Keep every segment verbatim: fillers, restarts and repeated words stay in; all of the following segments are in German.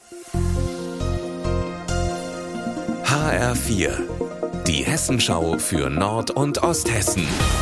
H R vier, die Hessenschau für Nord- und Osthessen.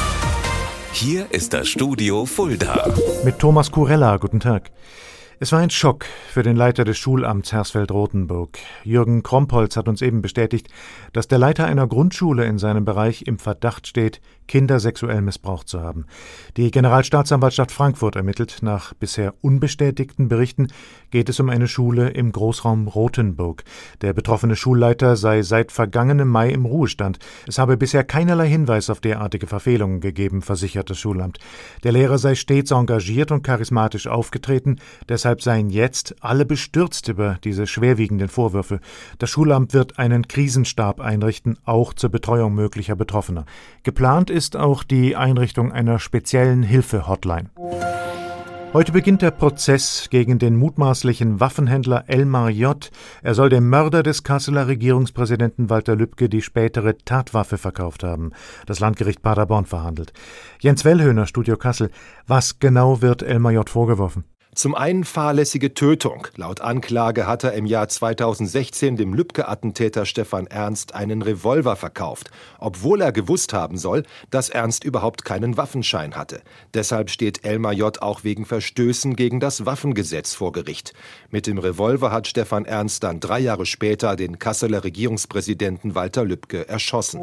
Hier ist das Studio Fulda. Mit Thomas Kurella, guten Tag. Es war ein Schock für den Leiter des Schulamts Hersfeld-Rotenburg. Jürgen Krompholz hat uns eben bestätigt, dass der Leiter einer Grundschule in seinem Bereich im Verdacht steht, Kinder sexuell missbraucht zu haben. Die Generalstaatsanwaltschaft Frankfurt ermittelt. Nach bisher unbestätigten Berichten geht es um eine Schule im Großraum Rotenburg. Der betroffene Schulleiter sei seit vergangenem Mai im Ruhestand. Es habe bisher keinerlei Hinweis auf derartige Verfehlungen gegeben, versichert das Schulamt. Der Lehrer sei stets engagiert und charismatisch aufgetreten, deshalb seien jetzt alle bestürzt über diese schwerwiegenden Vorwürfe. Das Schulamt wird einen Krisenstab einrichten, auch zur Betreuung möglicher Betroffener. Geplant ist auch die Einrichtung einer speziellen Hilfe-Hotline. Heute beginnt der Prozess gegen den mutmaßlichen Waffenhändler Elmar J. Er soll dem Mörder des Kasseler Regierungspräsidenten Walter Lübcke die spätere Tatwaffe verkauft haben. Das Landgericht Paderborn verhandelt. Jens Wellhöhner, Studio Kassel. Was genau wird Elmar J. vorgeworfen? Zum einen fahrlässige Tötung. Laut Anklage hat er im Jahr zweitausendsechzehn dem Lübcke-Attentäter Stefan Ernst einen Revolver verkauft, obwohl er gewusst haben soll, dass Ernst überhaupt keinen Waffenschein hatte. Deshalb steht Elmar J. auch wegen Verstößen gegen das Waffengesetz vor Gericht. Mit dem Revolver hat Stefan Ernst dann drei Jahre später den Kasseler Regierungspräsidenten Walter Lübcke erschossen.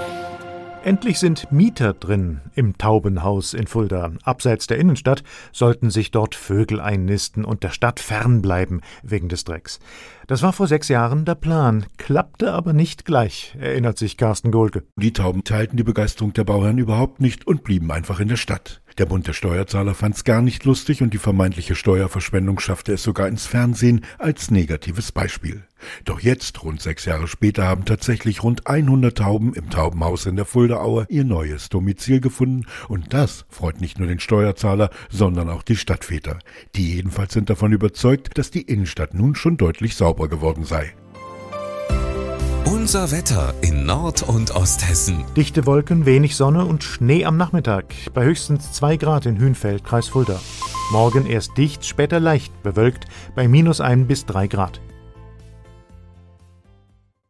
Endlich sind Mieter drin im Taubenhaus in Fulda. Abseits der Innenstadt sollten sich dort Vögel einnisten und der Stadt fernbleiben wegen des Drecks. Das war vor sechs Jahren der Plan, klappte aber nicht gleich, erinnert sich Carsten Gohlke. Die Tauben teilten die Begeisterung der Bauherren überhaupt nicht und blieben einfach in der Stadt. Der Bund der Steuerzahler fand's gar nicht lustig und die vermeintliche Steuerverschwendung schaffte es sogar ins Fernsehen als negatives Beispiel. Doch jetzt, rund sechs Jahre später, haben tatsächlich rund hundert Tauben im Taubenhaus in der Fuldaaue ihr neues Domizil gefunden und das freut nicht nur den Steuerzahler, sondern auch die Stadtväter. Die jedenfalls sind davon überzeugt, dass die Innenstadt nun schon deutlich sauberer geworden sei. Unser Wetter in Nord- und Osthessen. Dichte Wolken, wenig Sonne und Schnee am Nachmittag. Bei höchstens zwei Grad in Hünfeld, Kreis Fulda. Morgen erst dicht, später leicht bewölkt, bei minus ein bis drei Grad.